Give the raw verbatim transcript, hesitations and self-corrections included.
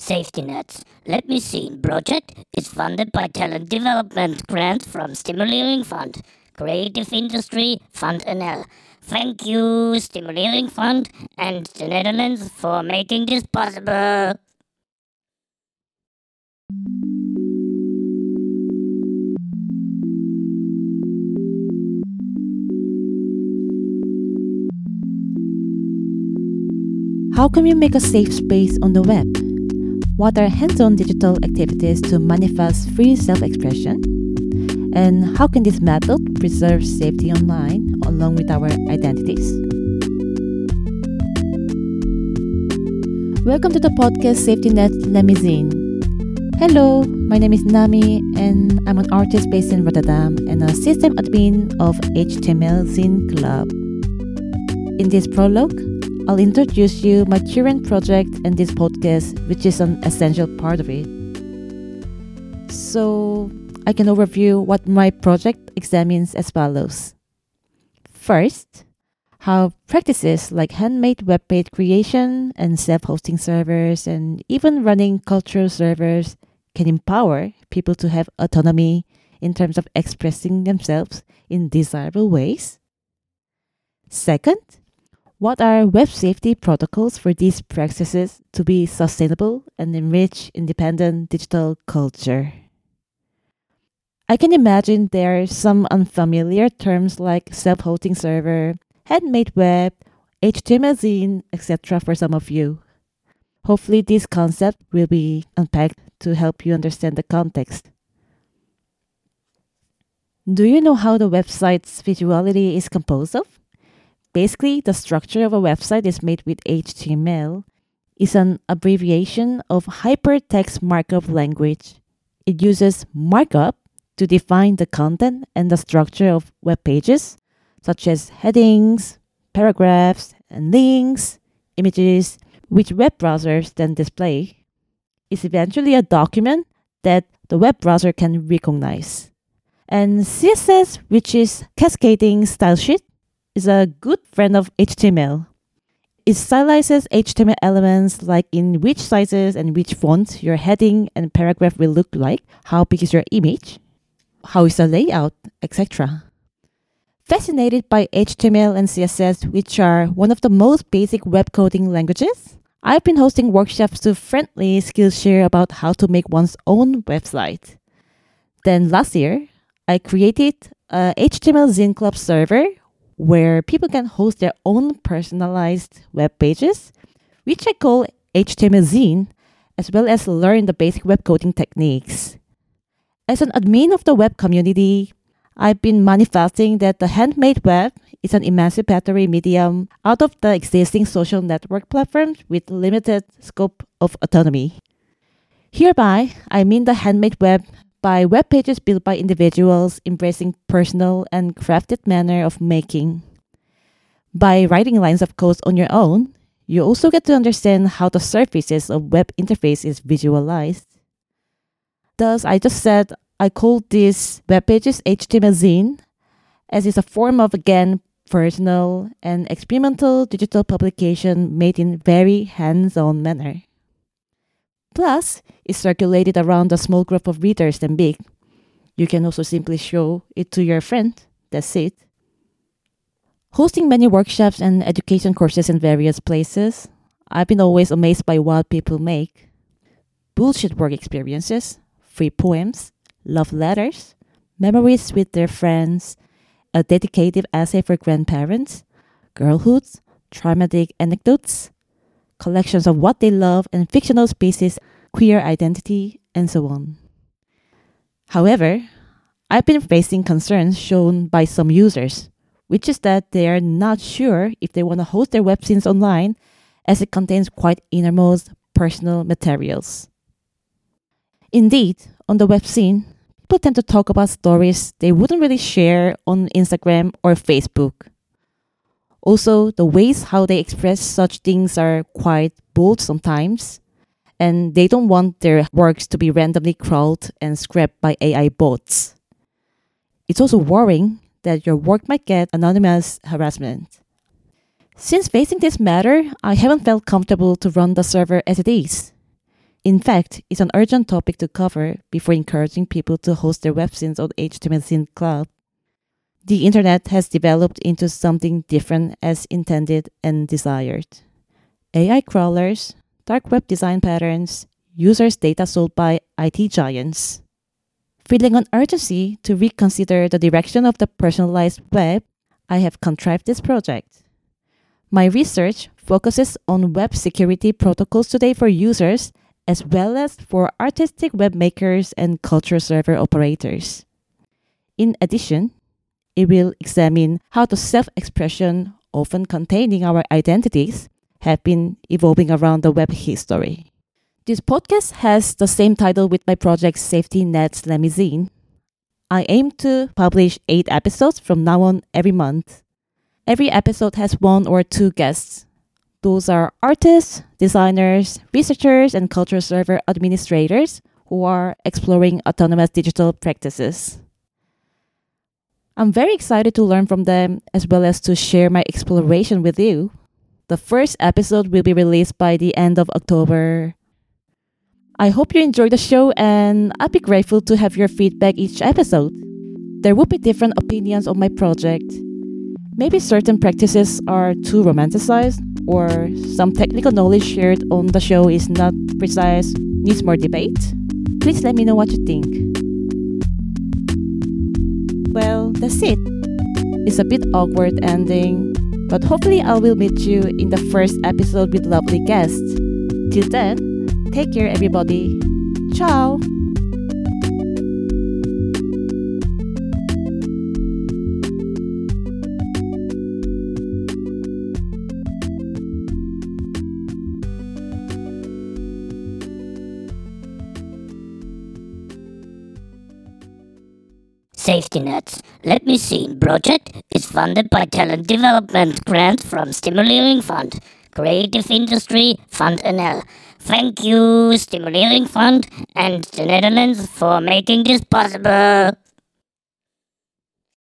Safety Nets. Let Me Seen project is funded by Talent Development Grant from Stimulering Fund, Creative Industry Fund N L. Thank you, Stimulering Fund and the Netherlands for making this possible. How can we make a safe space on the web? What are hands-on digital activities to manifest free self-expression? And how can this method preserve safety online along with our identities? Welcome to the podcast Safety Net Let Me Zine. Hello, my name is Nami and I'm an artist based in Rotterdam and a system admin of H T M L Zine Club. In this prologue, I'll introduce you my current project and this podcast, which is an essential part of it. So, I can overview what my project examines as follows. First, how practices like handmade web page creation and self-hosting servers and even running cultural servers can empower people to have autonomy in terms of expressing themselves in desirable ways. Second, what are web safety protocols for these practices to be sustainable and enrich independent digital culture? I can imagine there are some unfamiliar terms like self-hosting server, handmade web, H T M L zine, et cetera for some of you. Hopefully this concept will be unpacked to help you understand the context. Do you know how the website's visuality is composed of? Basically, the structure of a website is made with H T M L. It's an abbreviation of Hypertext Markup Language. It uses markup to define the content and the structure of web pages, such as headings, paragraphs, and links, images, which web browsers then display. It's eventually a document that the web browser can recognize. And C S S, which is Cascading Style Sheet, is a good friend of H T M L. It stylizes H T M L elements like in which sizes and which fonts your heading and paragraph will look like, how big is your image, how is the layout, et cetera. Fascinated by H T M L and C S S, which are one of the most basic web coding languages, I've been hosting workshops to friendly Skillshare about how to make one's own website. Then last year, I created a H T M L Zine Club server where people can host their own personalized web pages, which I call H T M L Zine, as well as learn the basic web coding techniques. As an admin of the web community, I've been manifesting that the handmade web is an emancipatory medium out of the existing social network platforms with limited scope of autonomy. Hereby, I mean the handmade web by web pages built by individuals embracing personal and crafted manner of making. By writing lines of code on your own, you also get to understand how the surfaces of web interface is visualized. Thus, I just said I call these web pages H T M L Zine, as it's a form of, again, personal and experimental digital publication made in very hands-on manner. Plus, it's circulated around a small group of readers than big. You can also simply show it to your friend. That's it. Hosting many workshops and education courses in various places, I've been always amazed by what people make. Bullshit work experiences, free poems, love letters, memories with their friends, a dedicated essay for grandparents, girlhoods, traumatic anecdotes, collections of what they love and fictional species, queer identity, and so on. However, I've been facing concerns shown by some users, which is that they are not sure if they want to host their web scenes online as it contains quite innermost personal materials. Indeed, on the web scene, people tend to talk about stories they wouldn't really share on Instagram or Facebook. Also, the ways how they express such things are quite bold sometimes, and they don't want their works to be randomly crawled and scrapped by A I bots. It's also worrying that your work might get anonymous harassment. Since facing this matter, I haven't felt comfortable to run the server as it is. In fact, it's an urgent topic to cover before encouraging people to host their webscenes on H T M L Scene Club. The internet has developed into something different as intended and desired. A I crawlers, dark web design patterns, users' data sold by I T giants. Feeling an urgency to reconsider the direction of the personalized web, I have contrived this project. My research focuses on web security protocols today for users as well as for artistic web makers and culture server operators. In addition, it will examine how the self-expression, often containing our identities, have been evolving around the web history. This podcast has the same title with my project Safety Net Slamizine. I aim to publish eight episodes from now on every month. Every episode has one or two guests. Those are artists, designers, researchers, and culture server administrators who are exploring autonomous digital practices. I'm very excited to learn from them as well as to share my exploration with you. The first episode will be released by the end of October. I hope you enjoy the show, and I'd be grateful to have your feedback each episode. There will be different opinions on my project. Maybe certain practices are too romanticized, or some technical knowledge shared on the show is not precise, needs more debate. Please let me know what you think. Well, that's it. It's a bit awkward ending, but hopefully I will meet you in the first episode with lovely guests. Till then, take care everybody. Ciao! Safety Nets Let Me Seen project is funded by Talent Development Grant from Stimulering Fund, Creative Industry Fund N L. Thank you, Stimulering Fund and the Netherlands, for making this possible.